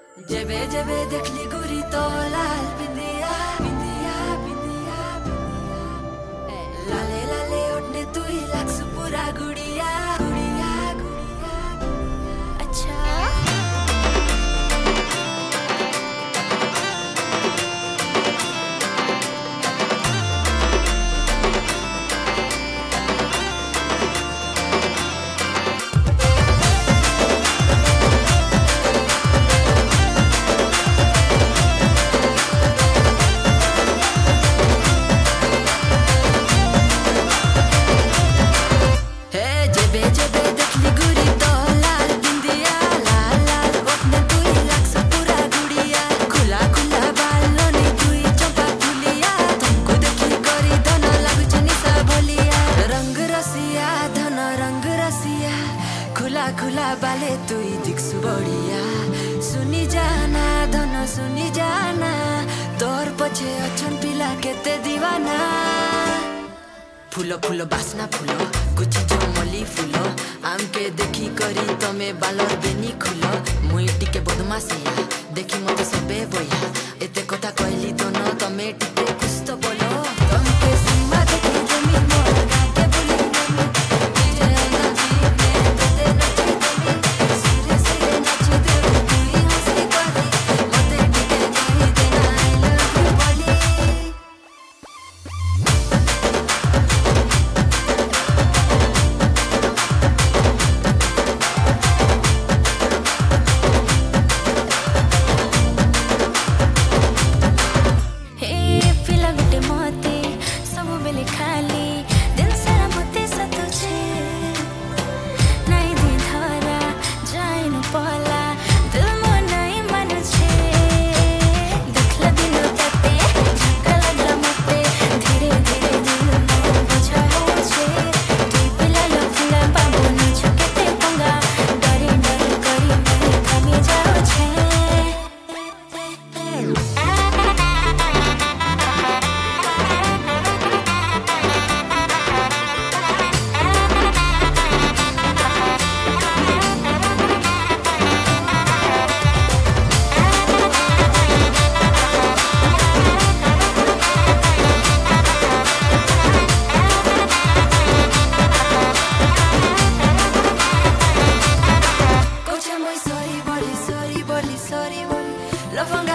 जेबे जेबे देखली गुरी तो लाल बिंदिया बिंदिया बिंदिया बिंदिया लाले लाले ओढ़ने तू ही लागसु पूरा गुड़िया गुड़िया गुड़िया अच्छा खुला खुला बाले तुई दिक्सु बढिया सुनी जाना धन सुनी जाना तोर पछे अछन पिला केते दीवाना फूलो फूलो बासना फूलो कुछ चमली फूलो आम के देखी करी तमे बालर बेनी खुलो मुई टिके बदमासिया देखी मते सबे बया एते कथा कहली तो न तमे टिके कुछ तो बोलो तमके सीमा देखी जमी मोर गाके बोली खाली दिल सारा मते सतुछे नाई दी धरा जाए न पला दिल मो नाई मन छे देखला दिन तते झटका लगला मते धीरे धीरे दिल मोर बुझा हो छे तू पिला लफला बाबू न छकेते पंगा डरे डरे करी मैं थमी जाओ छे Sorry, sorry, sorry, sorry, sorry,